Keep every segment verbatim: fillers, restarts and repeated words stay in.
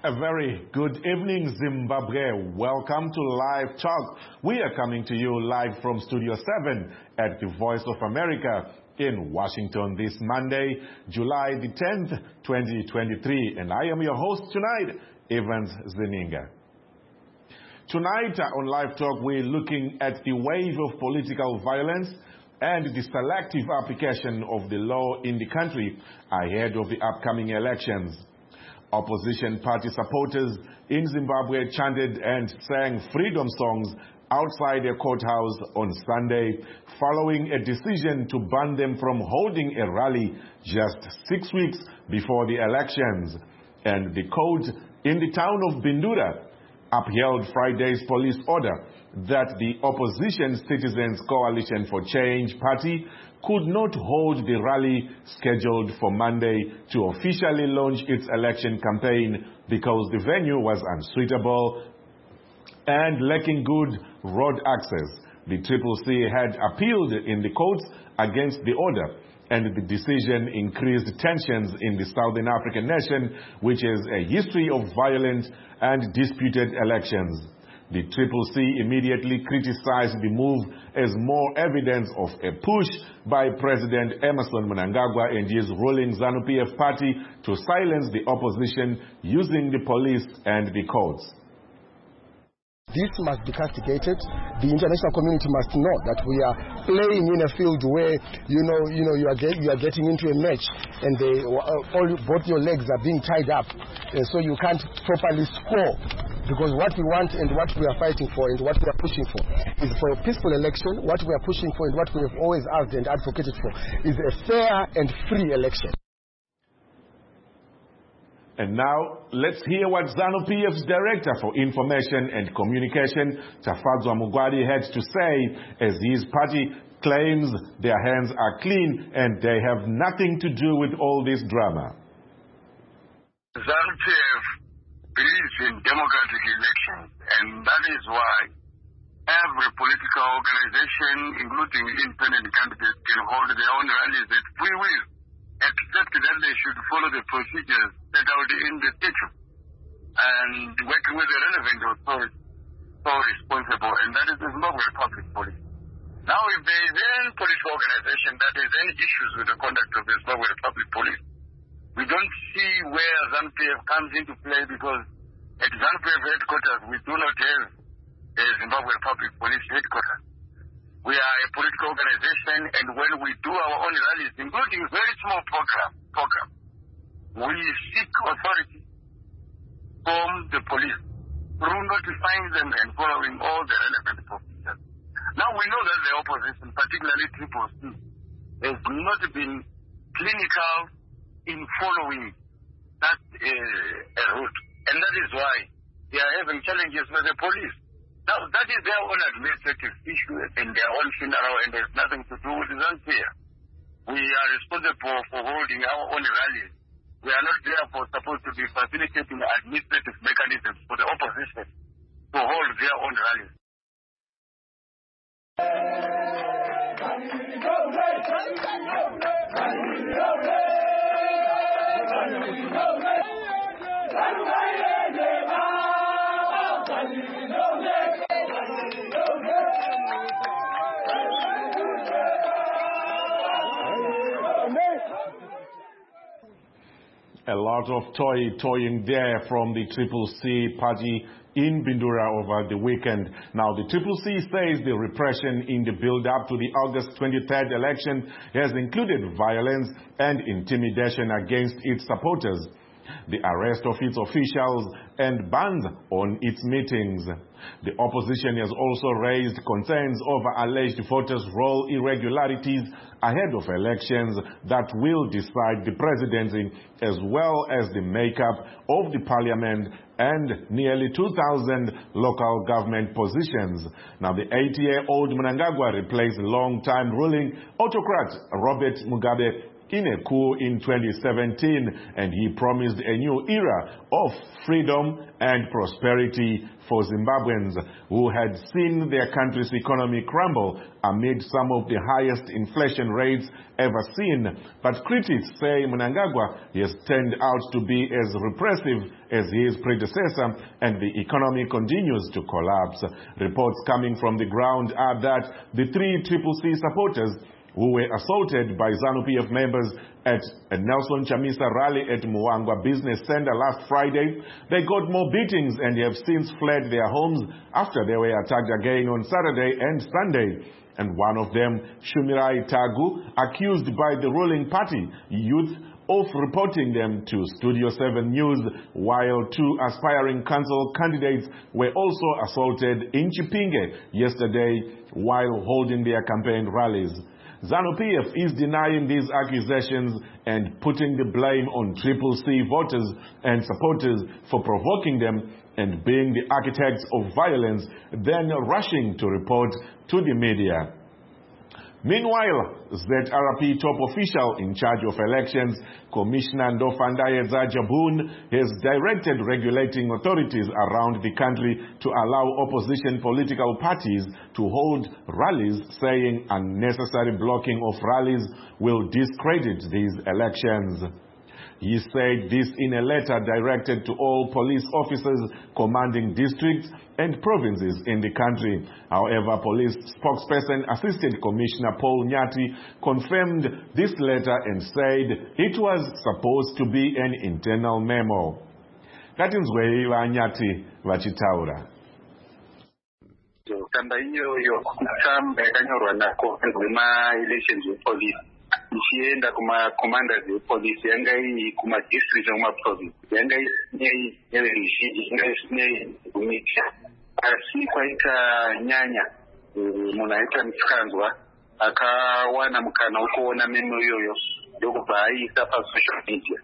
A very good evening, Zimbabwe. Welcome to Live Talk. We are coming to you live from Studio seven at the Voice of America in Washington this Monday, July the tenth, twenty twenty-three. And I am your host tonight, Evans Zeninga. Tonight on Live Talk, we're looking at the wave of political violence and the selective application of the law in the country ahead of the upcoming elections. Opposition party supporters in Zimbabwe chanted and sang freedom songs outside a courthouse on Sunday, following a decision to ban them from holding a rally just six weeks before the elections. And the court in the town of Bindura upheld Friday's police order that the opposition Citizens Coalition for Change party could not hold the rally scheduled for Monday to officially launch its election campaign because the venue was unsuitable and lacking good road access. The Triple C had appealed in the courts against the order, and the decision increased tensions in the Southern African nation, which has a history of violent and disputed elections. The Triple C immediately criticized the move as more evidence of a push by President Emmerson Mnangagwa and his ruling ZANU P F party to silence the opposition using the police and the courts. This must be castigated. The international community must know that we are playing in a field where you know, you know, you are get, you are getting into a match, and they, all both your legs are being tied up, and so you can't properly score. Because what we want and what we are fighting for and what we are pushing for is for a peaceful election. What we are pushing for and what we have always asked and advocated for is a fair and free election. And now, let's hear what ZANU P F's Director for Information and Communication, Tafadzwa Mugwadi, had to say as his party claims their hands are clean and they have nothing to do with all this drama. ZANU P F believes in democratic elections, and that is why every political organization, including independent candidates, can hold their own rallies at free will, except that they should follow the procedures set out in the statute and working with the relevant authorities so responsible, and that is the Zimbabwe Public Police. Now, if there is any political organization that has any issues with the conduct of the Zimbabwe Public Police, we don't see where ZANU P F comes into play, because at ZANU P F headquarters, we do not have a Zimbabwe Public Police headquarters. We are a political organization, and when we do our own rallies, including very small program, program, we seek authority from the police through notifying them and following all the relevant procedures. Now, we know that the opposition, particularly Triple C, has not been clinical in following that uh, route, and that is why they are having challenges with the police. Now, that is their own administrative issue and their own funeral, and there's nothing to do with ZANU P F. We are responsible for holding our own rallies. We are not therefore supposed to be facilitating administrative mechanisms for the opposition to hold their own rallies. A lot of toy toying there from the Triple C party in Bindura over the weekend. Now, the Triple C says the repression in the build-up to the August twenty-third election has included violence and intimidation against its supporters, the arrest of its officials, and bans on its meetings. The opposition has also raised concerns over alleged voters' roll irregularities ahead of elections that will decide the presidency, as well as the makeup of the parliament and nearly two thousand local government positions. Now, the eighty-year-old Mnangagwa replaced long-time ruling autocrat Robert Mugabe in a coup in twenty seventeen, and he promised a new era of freedom and prosperity for Zimbabweans who had seen their country's economy crumble amid some of the highest inflation rates ever seen. But critics say Mnangagwa has turned out to be as repressive as his predecessor, and the economy continues to collapse. Reports coming from the ground are that the three Triple C supporters who were assaulted by ZANU P F members at a Nelson Chamisa rally at Muangwa Business Center last Friday, they got more beatings and have since fled their homes after they were attacked again on Saturday and Sunday. And one of them, Shumirai Tagu, accused by the ruling party youth of reporting them to Studio seven News, while two aspiring council candidates were also assaulted in Chipinge yesterday while holding their campaign rallies. ZANU P F is denying these accusations and putting the blame on Triple C voters and supporters for provoking them and being the architects of violence, then rushing to report to the media. Meanwhile, Z R P top official in charge of elections, Commissioner Ndofandaye Jabun, has directed regulating authorities around the country to allow opposition political parties to hold rallies, saying unnecessary blocking of rallies will discredit these elections. He said this in a letter directed to all police officers commanding districts and provinces in the country. However, police spokesperson Assistant Commissioner Paul Nyati confirmed this letter and said it was supposed to be an internal memo. Katinzwei va Nyati vachitaura. Kamba iyoyo kutamba yakanyorwa nako ngema elections police. Ichienda kuma commanders wepolice yanga iyi kuma district kuma province yanga iyi yerishiji yanga iyi kumika asi kwaita nyanya munhu aita mutsanzwa akawana mukana wokuona memo iyoyo ndokubva aisa pasocial media.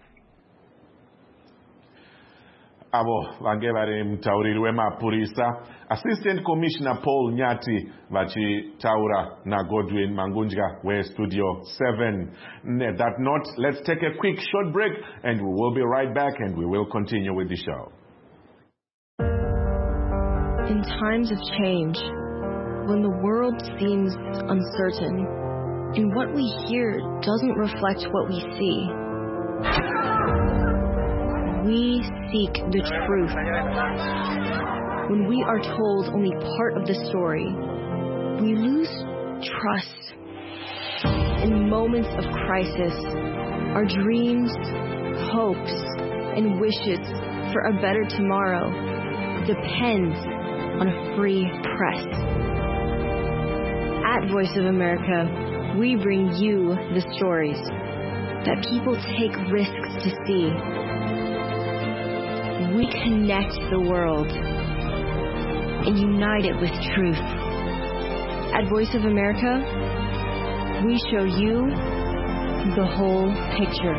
Avo vange vari mutauriri wemapurisa Assistant Commissioner Paul Nyati vachitaura na Godwin Mangunja weStudio seven. On that note, let's take a quick short break and we will be right back and we will continue with the show. In times of change, when the world seems uncertain and what we hear doesn't reflect what we see, we seek the truth. When we are told only part of the story, we lose trust. In moments of crisis, our dreams, hopes, and wishes for a better tomorrow depends on a free press. At Voice of America, we bring you the stories that people take risks to see. We connect the world and unite it with truth. At Voice of America, we show you the whole picture.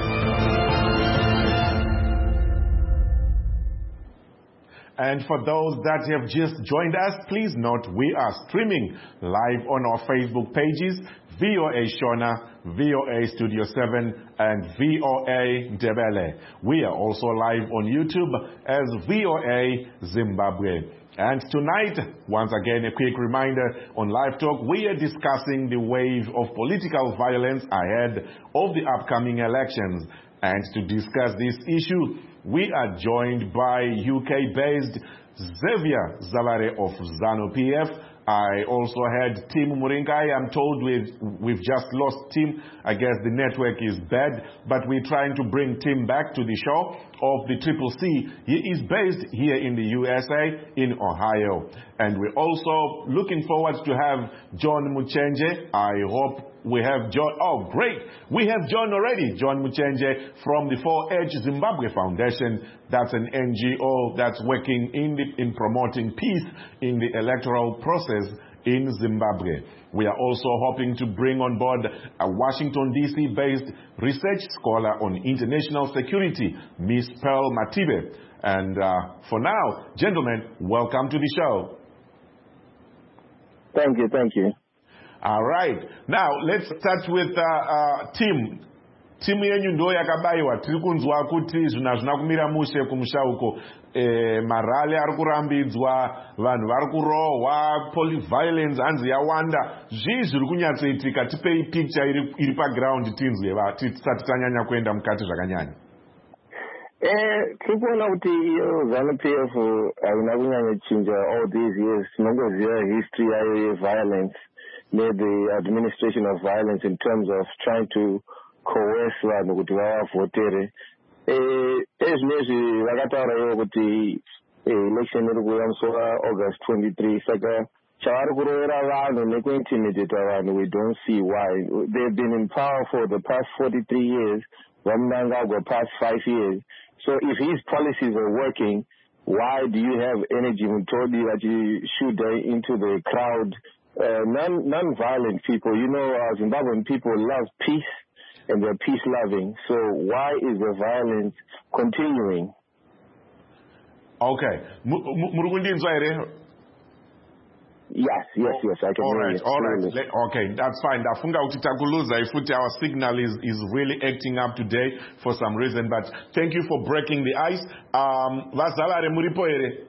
And for those that have just joined us, please note we are streaming live on our Facebook pages, V O A Shona, V O A Studio seven, and V O A Ndebele. We are also live on YouTube as V O A Zimbabwe. And tonight, once again, a quick reminder on Live Talk, we are discussing the wave of political violence ahead of the upcoming elections. And to discuss this issue, we are joined by U K-based Xavier Zavare of ZANU P F. I also had Tim Muringai. I'm told we've, we've just lost Tim. I guess the network is bad, but we're trying to bring Tim back to the show of the Triple C. He is based here in the U S A, in Ohio. And we're also looking forward to have John Muchenje. I hope we have John. Oh, great. We have John already. John Muchenje from the four H Zimbabwe Foundation. That's an N G O that's working in, the, in promoting peace in the electoral process in Zimbabwe. We are also hoping to bring on board a Washington, D C-based research scholar on international security, Miss Pearl Matibe. And uh, for now, gentlemen, welcome to the show. Thank you, thank you. All right. Now, let's start with uh, uh, Tim. timu yenyu ndo yakabayiwa. Tiri kunzwa kuti zvina zvina kumira mushe kumusha uko. Eh, marali ari kurambidzwa, vanhu vari kurohwa, polyviolence hanzi yawanda. Zvii zviri kunyatsoitika? Tipei picture iri, iri paground tinzwe tisati tanyanya kuenda mukati zvakanyanya. Eh, tiri kuona kuti ZANU P F haina kunyanya chinja all these years. Tinongoziva history yayo yeviolence, the administration of violence in terms of trying to coerce vanhu kuti vavavotere. Eh, ezvinezvi vakataura ivo kuti election iri kuuya musi August twenty-three, saka chavari kurovera vanhu nekuintimidate vanhu, we don't see why. They've been in power for the past forty-three years, Vamnangagwa past five years. So if his policies are working, why do you have energy Mutodi that you shoot into the crowd? Uh, non, non-violent people, you know, uh, Zimbabwean people love peace and they're peace-loving. So why is the violence continuing? Okay. Murugundinzwa ere? Yes, yes, yes, I can all hear right, you. all right. Let, okay, that's fine. Dafunga utitakuluza ifuti, our signal is, is really acting up today for some reason, but thank you for breaking the ice. Um, Vazalare muripo ere?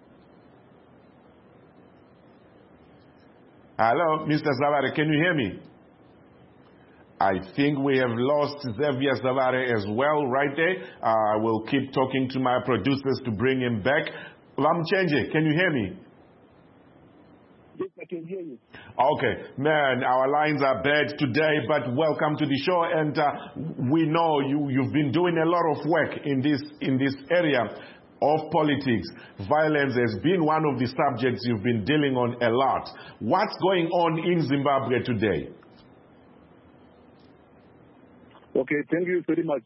Hello, Mister Zavare, can you hear me? I think we have lost Xavier Zavare as well right there. I uh, will keep talking to my producers to bring him back. Vamchenje, can you hear me? Yes, I can hear you. Okay, man, our lines are bad today, but welcome to the show. And uh, we know you, you've been doing a lot of work in this, in this area of politics. Violence has been one of the subjects you've been dealing on a lot. What's going on in Zimbabwe today? Okay, thank you very much.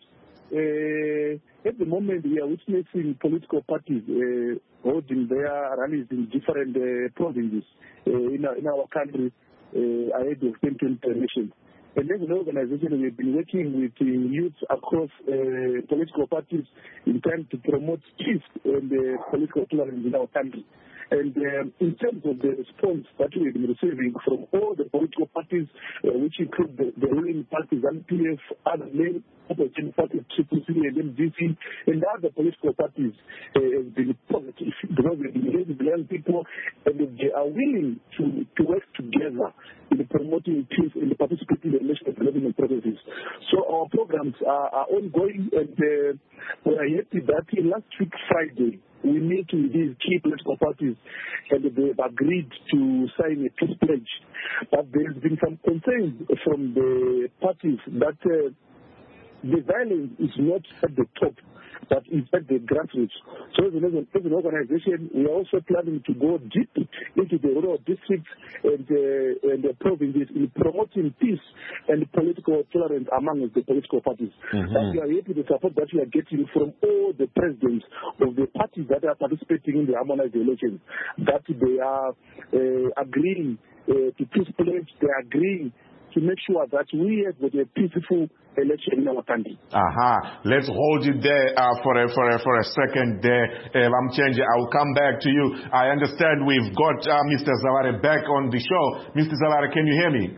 Uh, at the moment, we are witnessing political parties uh, holding their rallies in different uh, provinces uh, in, our, in our country uh, ahead of twenty twenty elections. And as an organization, we've been working with uh, youth across uh, political parties in trying to promote peace and uh, political tolerance in our country. And um, in terms of the response that we've been receiving from all the political parties, uh, which include the, the ruling parties, ZANU P F, other main opposition parties, Triple C and M D C, and other political parties uh, have been positive because they've been raising young people and they are willing to, to work together in promoting peace and participating in the national development processes. So our programs are, are ongoing, and uh, we are happy that last week Friday, we meet with these key political parties and they've agreed to sign a peace pledge. But there's been some concerns from the parties that uh, the violence is not at the top, but it's at the grassroots. So as an, as an organization, we are also planning to go deep into the rural districts and, uh, and the provinces in promoting peace and political tolerance among the political parties. Mm-hmm. But we are happy with the support that we are getting from all the presidents of the parties that are participating in the harmonized elections, that they are uh, agreeing uh, to peace pledge, they are agreeing to make sure that we have a peaceful election in our country. Aha, uh-huh. Let's hold it there uh, for a for a for a second there. Uh, I'm changing. I will come back to you. I understand we've got uh, Mister Zavare back on the show. Mister Zavare, can you hear me?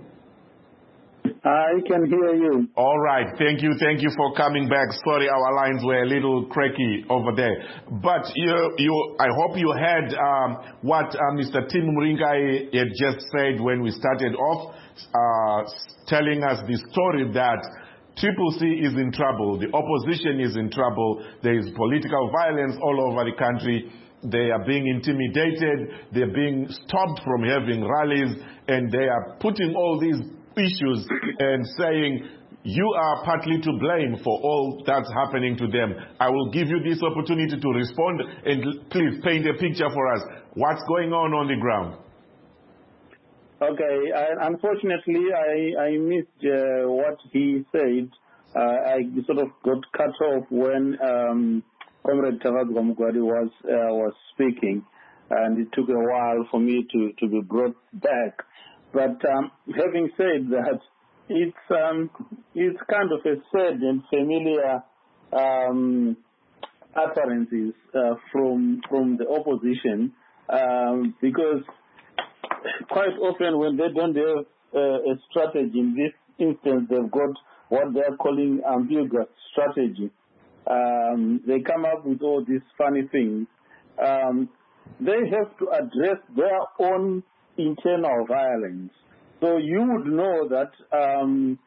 I can hear you. All right. Thank you. Thank you for coming back. Sorry, our lines were a little cracky over there. But you, you, I hope you heard um, what uh, Mister Tim Muringai had just said when we started off, uh, telling us the story that Triple C is in trouble. The opposition is in trouble. There is political violence all over the country. They are being intimidated. They're being stopped from having rallies. And they are putting all these issues and saying, you are partly to blame for all that's happening to them. I will give you this opportunity to respond, and please paint a picture for us. What's going on on the ground? Okay, I, unfortunately, I, I missed uh, what he said. Uh, I sort of got cut off when um, Comrade Tavaziva Mugwadi was uh, was speaking, and it took a while for me to, to be brought back. But um, having said that, it's um, it's kind of a sad and familiar um, utterances uh, from from the opposition, um, because quite often when they don't have uh, a strategy, in this instance they've got what they're calling ambiguous strategy. Um, they come up with all these funny things. Um, they have to address their own internal violence. So you would know that um,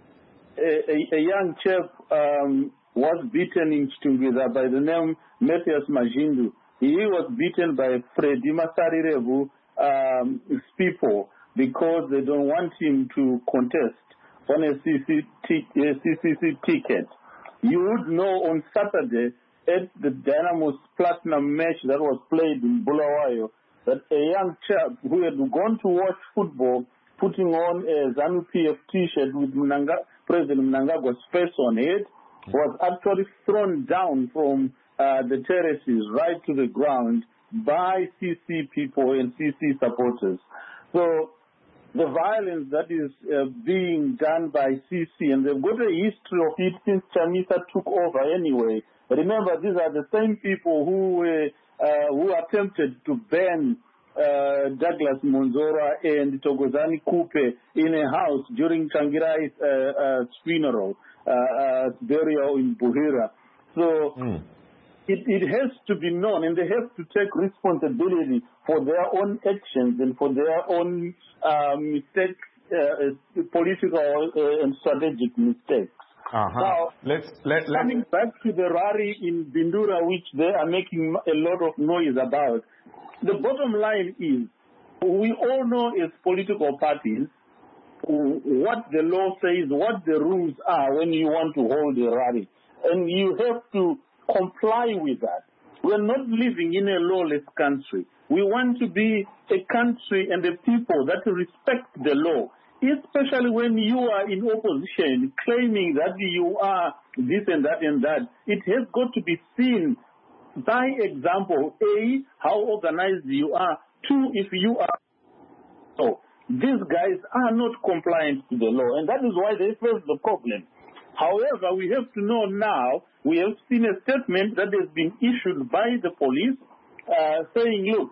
a, a, a young chap um, was beaten in Chitungwiza by the name Matthias Majindu. He was beaten by Freddy Masarirevu um, people because they don't want him to contest on a C C C ticket. You would know on Saturday at the Dynamo's Platinum match that was played in Bulawayo that a young chap who had gone to watch football putting on a ZANU P F t-shirt with Mnanga, President Mnangagwa's face on it was actually thrown down from uh, the terraces right to the ground by C C people and C C supporters. So the violence that is uh, being done by C C, and they've got a history of it since Chamisa took over anyway. Remember, these are the same people who uh, uh, who attempted to ban uh, Douglas Monzora and Togozani Kupe in a house during Changirai's uh, uh, funeral, uh, uh, burial in Buhira. So mm. it, it has to be known, and they have to take responsibility for their own actions and for their own uh, mistakes, uh, political uh, and strategic mistakes. Uh-huh. Now, let's, let, let's... coming back to the rally in Bindura, which they are making a lot of noise about, the bottom line is we all know as political parties what the law says, what the rules are when you want to hold a rally. And you have to comply with that. We're not living in a lawless country. We want to be a country and a people that respect the law, especially when you are in opposition, claiming that you are this and that and that. It has got to be seen by example, A, how organized you are, two, if you are. So these guys are not compliant to the law, and that is why they face the problem. However, we have to know now, we have seen a statement that has been issued by the police uh, saying, look,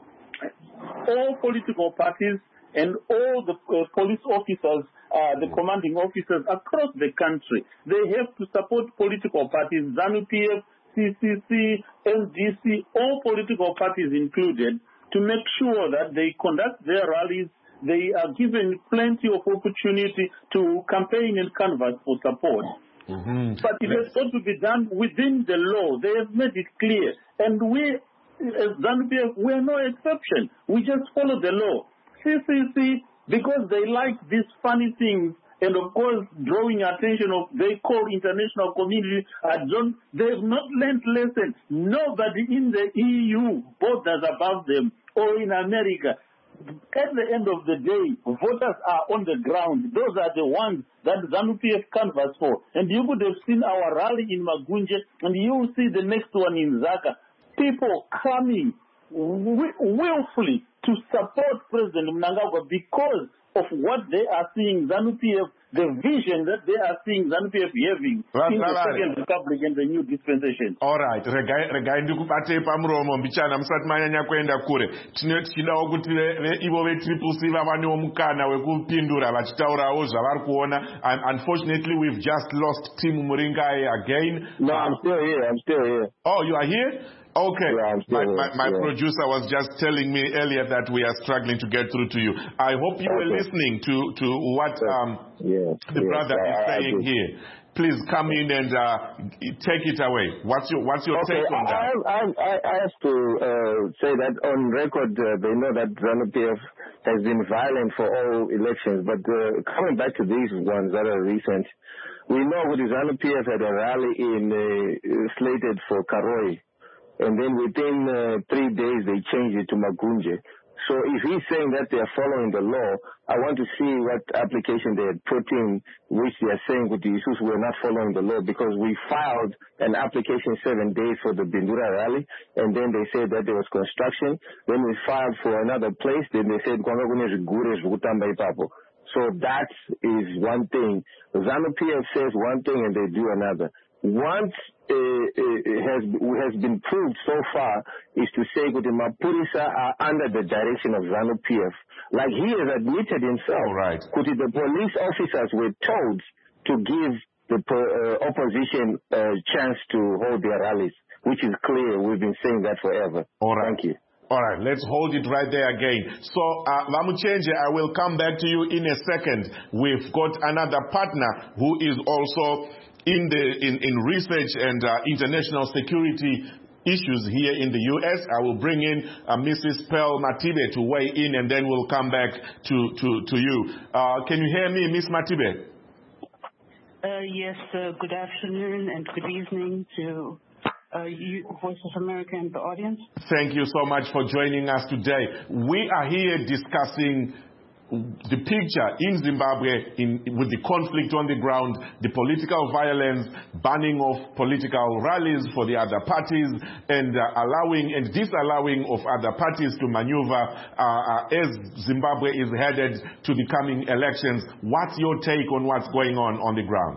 all political parties and all the uh, police officers, uh, the commanding officers across the country, they have to support political parties, ZANU P F, C C C, L D C, all political parties included, to make sure that they conduct their rallies. They are given plenty of opportunity to campaign and canvass for support. Mm-hmm. But it has got to be done within the law. They have made it clear. And we, as ZANU P F, we are no exception. We just follow the law. C C C, because they like these funny things, and of course drawing attention of, they call international community, uh, don't, they have not learned lesson. Nobody in the E U borders above them or in America. At the end of the day, voters are on the ground. Those are the ones that ZANU P F canvass for. And you would have seen our rally in Magunje, and you will see the next one in Zaka. People coming willfully to support President Mnangagwa because of what they are seeing ZANU P F, the vision that they are seeing ZANU P F having in the Second Republic and the new dispensation. All right, regai ndikubate pamuromo mbichana musati manyanya kuenda kure. Tinochidawo kuti ivo ve Triple C vavanewo mukana wekupindura vachitaurawo zvavari kuona. Unfortunately, we've just lost Tim Muringai again. No, I'm still here. I'm still here. Oh, you are here? Okay. Yeah, my my, my yeah. producer was just telling me earlier that we are struggling to get through to you. I hope you okay. were listening to, to what um, yes, the yes, brother I, is saying I here. Please come in and uh, take it away. What's your what's your okay, take on that? I, I, I have to uh, say that on record, uh, they know that ZANU P F has been violent for all elections. But uh, coming back to these ones that are recent, we know with the ZANU P F had a rally in uh, slated for Karoi. And then within uh, three days, they changed it to Magunje. So if he's saying that they are following the law, I want to see what application they had put in, which they are saying with the issues we're not following the law, because we filed an application seven days for the Bindura rally, and then they said that there was construction. Then we filed for another place. Then they said, so that is one thing. ZANU P F says one thing and they do another. Once uh, uh, has has been proved so far is to say that the Mapurisa are under the direction of ZANU P F. Like he has admitted himself, right. the police officers were told to give the uh, opposition a chance to hold their rallies, which is clear. We've been saying that forever. All right. Thank you. All right, let's hold it right there again. So, uh, Vamuchenje, I will come back to you in a second. We've got another partner who is also in the in, in research and uh, international security issues here in the U S. I will bring in uh, Missus Pearl Matibe to weigh in, and then we'll come back to, to, to you. Uh, can you hear me, Miss Matibe? Uh, yes, uh, good afternoon and good evening to uh, you, Voice of America, and the audience. Thank you so much for joining us today. We are here discussing the picture in Zimbabwe in, with the conflict on the ground, the political violence, banning of political rallies for the other parties, and uh, allowing and disallowing of other parties to maneuver uh, uh, as Zimbabwe is headed to the coming elections. What's your take on what's going on on the ground?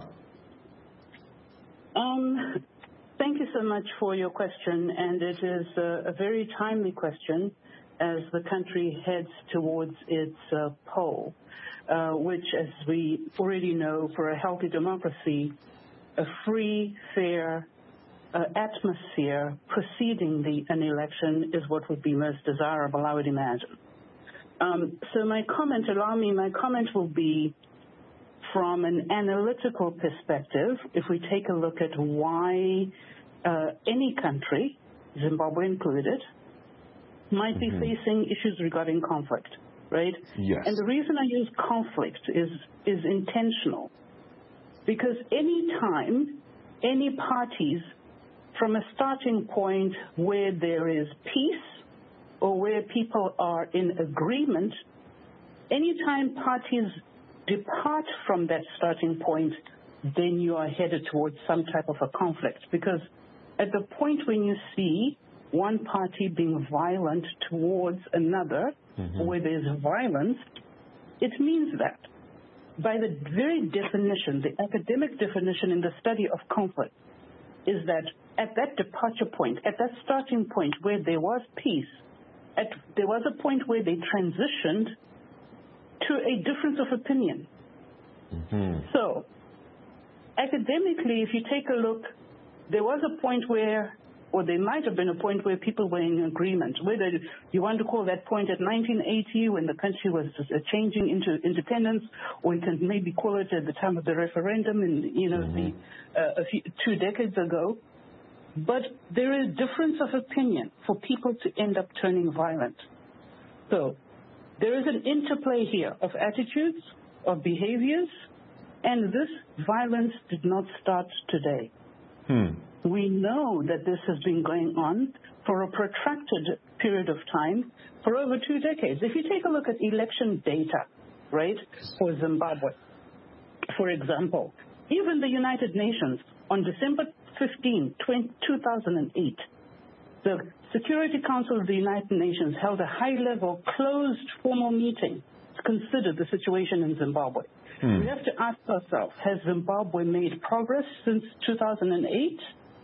Um, thank you so much for your question, and it is a, a very timely question as the country heads towards its uh, poll, uh, which, as we already know, for a healthy democracy, a free, fair uh, atmosphere preceding the, an election is what would be most desirable, I would imagine. Um, so my comment, allow me, my comment will be from an analytical perspective. If we take a look at why uh, any country, Zimbabwe included, might be mm-hmm. facing issues regarding conflict, right? Yes. And the reason I use conflict is is intentional, because any time any parties from a starting point where there is peace or where people are in agreement, anytime parties depart from that starting point, then you are headed towards some type of a conflict, because at the point when you see one party being violent towards another, mm-hmm. where there's violence, it means that by the very definition, the academic definition in the study of conflict, is that at that departure point, at that starting point where there was peace, at, there was a point where they transitioned to a difference of opinion. Mm-hmm. So, academically, if you take a look, there was a point where or there might have been a point where people were in agreement. Whether you want to call that point at nineteen eighty when the country was changing into independence, or you can maybe call it at the time of the referendum in, you know, mm-hmm. the, uh, a few, two decades ago. But there is difference of opinion for people to end up turning violent. So there is an interplay here of attitudes, of behaviors, and this violence did not start today. Hmm. We know that this has been going on for a protracted period of time, for over two decades. If you take a look at election data, right, for Zimbabwe, for example, even the United Nations on December fifteenth, two thousand eight, the Security Council of the United Nations held a high-level, closed formal meeting to consider the situation in Zimbabwe. Hmm. We have to ask ourselves, has Zimbabwe made progress since two thousand eight?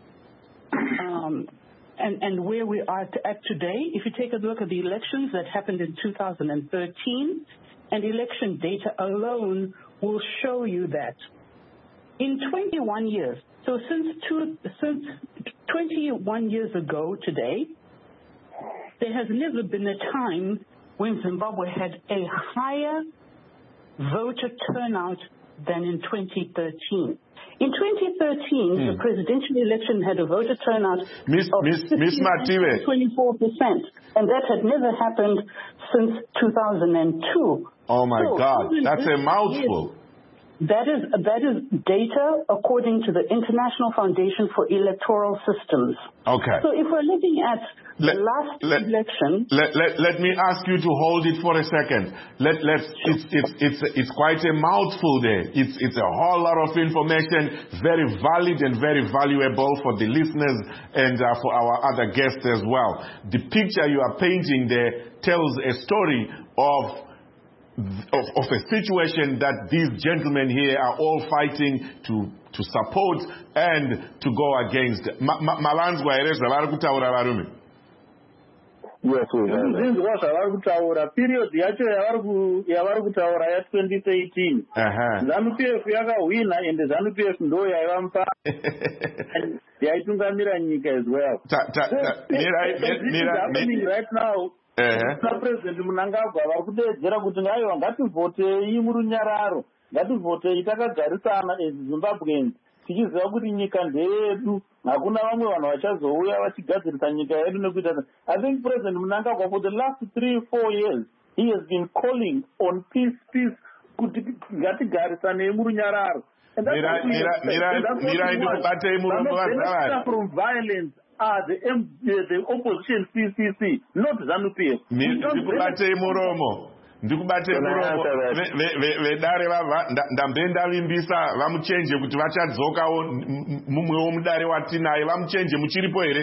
Um, and, and where we are to, at today, if you take a look at the elections that happened in two thousand thirteen, and election data alone will show you that in twenty-one years, so since, two, since twenty-one years ago today, there has never been a time when Zimbabwe had a higher voter turnout than in twenty thirteen. In twenty thirteen, hmm. the presidential election had a voter turnout Miss, of Miss Matibe. twenty-four percent, and that had never happened since two thousand two. Oh my so God, that's a mouthful. That is, that is data according to the International Foundation for Electoral Systems. Okay. So if we're looking at let, the last let, election... Let, let, let me ask you to hold it for a second. Let, let's, it's, it's, it's, it's quite a mouthful there. It's, it's a whole lot of information, very valid and very valuable for the listeners and uh, for our other guests as well. The picture you are painting there tells a story of Of, of a situation that these gentlemen here are all fighting to to support and to go against. Malanzwa ereza vari kutaura varume. Yes, we have. Muzinzwa zvavari kutaura period yacho yavari kutaura ya-twenty thirteen. ZANU-P F yakahwina and ZANU-P F ndo yaiva mupaka yaitungamira nyika as well. Happening right now. President Mnangagwa vari kuteedzera kuti ngaiwa ngativhotei murunyararo, ngativhotei takagarisana as Zimbabweans tichiziva kuti nyika ndeyedu, hakuna vamwe vanhu vachazouya vachigadzirisa nyika yedu nekuita. I think President Mnangagwa for the last three four years he has been calling on peace peace kuti ngatigarisane murunyararo. And that's what from violence are the, the, the opposition C C C, not ZANU-P F. Ndikubatei muromo. Ndikubatei muromo. Vedare vava ndambe ndavimbisa vamuchenje kuti vachadzokawo mumwewo mudare watinaye vamuchenje muchiripo here?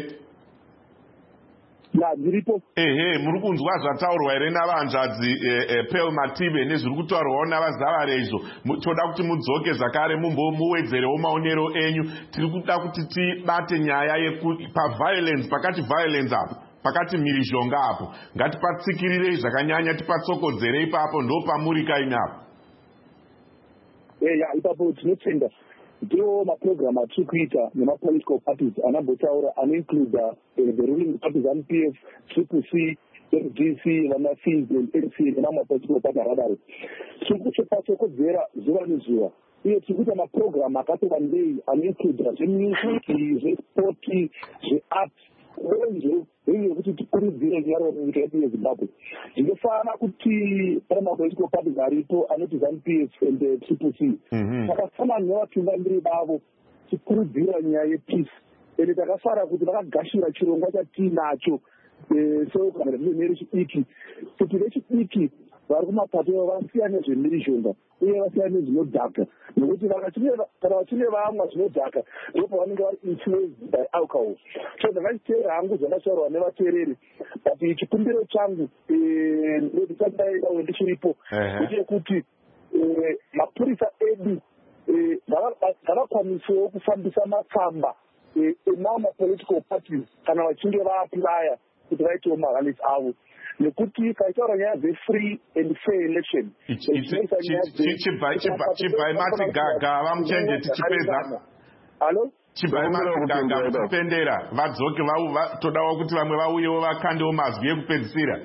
Ya, ndiripo. Ehe, muri kunzwa zvataurwa here navanzvadzi Pearl Matibe nezviri kutaurwawo navazavareizvo. Toda kuti mudzoke zvakare mumbomuwedzerewo maonero enyu. Tiri kuda kuti tibate nyaya yepaviolence, pakati violence apo, pakati mhirizhonga apo. Ngatipatsikirirei zvakanyanya, tipatsokodzerei ipapo, ndo pamuri kaini apo. Eya, ipapo tinotenda. Ndiwo maprogram atiri kuita nemapolitical parties anambotaura anoincluda the ruling parties ZANU-P F, Triple C, M D C, vama-F I Z, N C nemamapolitical party akadaro. Tiri kuchepatsokodzera zuva nezuva. Uye tiri kuita maprogram akati wandei anoincluda zvemusic, zvesport, zveart, onzo uye kuti tikurudzire nyaro munyika yedu yeZimbabwe. Ndinofanira kuti pane mapolitical parties aripo anoti ZANU-P F and Triple C. Takafanana nevatungamiri vavo tikurudzira nyaya yepeace. Ende takafara kuti vakagashira chirongwa chatinacho seorganization nerechidiki kuti vechidiki vari kumapato vasiyane zvemhirizhonga uye vasiyane nezvinodhaka, nokuti kana vachine vamwa zvinodhaka ndipo pavanenge vari influenced by alcohol. So ndakachiteera hangu zvandataurwa nevateereri but chikumbiro changu ndichandaidawo ndichiripo uye kuti mapurisa edu ngavakwanisewo kufambisa matsamba emamwe mapolitical parties kana vachinge vaaplaya kuti vaitewo mahalisi avo, nekuti kaitaura nyaya dze-free and fair election chibhai matigaga vamuchenje tichipedza. Halo? Chibhai matigaga muchipendera vadzoke todawo kuti vamwe vauyewo vakandewo mazwi ekupedzisira.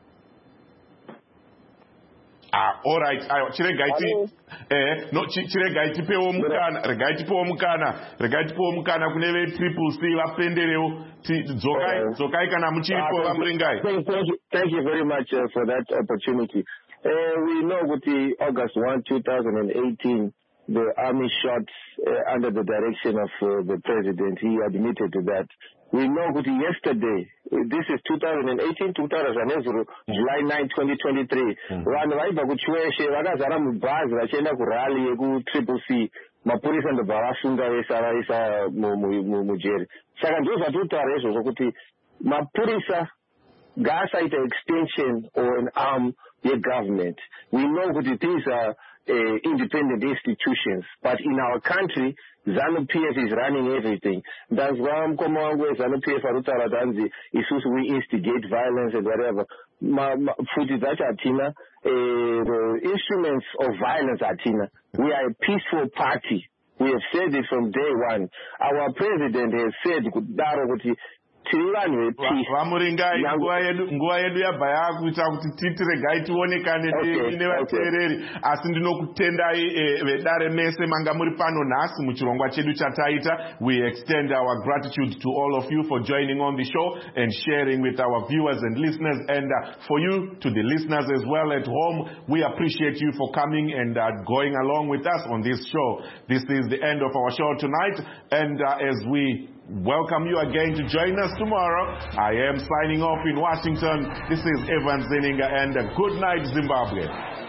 Ah, all right. Ayo, chiregai ti eh no chiregai tipewo mukana, regai tipewo mukana, regai tipewo mukana kune ve Triple C vapenderewo ti dzokai dzokai kana muchiripo vamuringai. Thank you very much uh, for that opportunity. Uh, we know with the August first, twenty eighteen, the army shot uh, under the direction of uh, the president. He admitted to that. We know that yesterday, this is two thousand eighteen, two thousand nineteen, July ninth, twenty twenty-three. Vanhu vaibva kuchweshe vakazara mubhazi vachienda kurali yeku-Triple C. Mapurisa ndobva vasunga vese avaisa mujeri. Saka ndizvo zvatiri kutaura izvozvo kuti mapurisa ngaasaita extension or an arm ye-government. We know that these are uh, independent institutions, but in our country, ZANU-P F is running everything. That's why I'm coming on with ZANU-P F arutaura danzi isusu we instigate violence and whatever. Futi zacho atina the instruments of violence atina. We are a peaceful party. We have said it from day one. Our president has said kudaro kuti vamuringai nguva yedu yabva yakuita kuti titiregai tionekane nevateereri, asi ndinokutendai vedare mese manga muri pano nhasi muchirongwa chedu chataita. We extend our gratitude to all of you for joining on the show and sharing with our viewers and listeners, and uh, for you to the listeners as well at home, we appreciate you for coming and uh, going along with us on this show. This is the end of our show tonight, and uh, as we welcome you again to join us tomorrow. I am signing off in Washington. This is Evan Zeninga, and good night, Zimbabwe.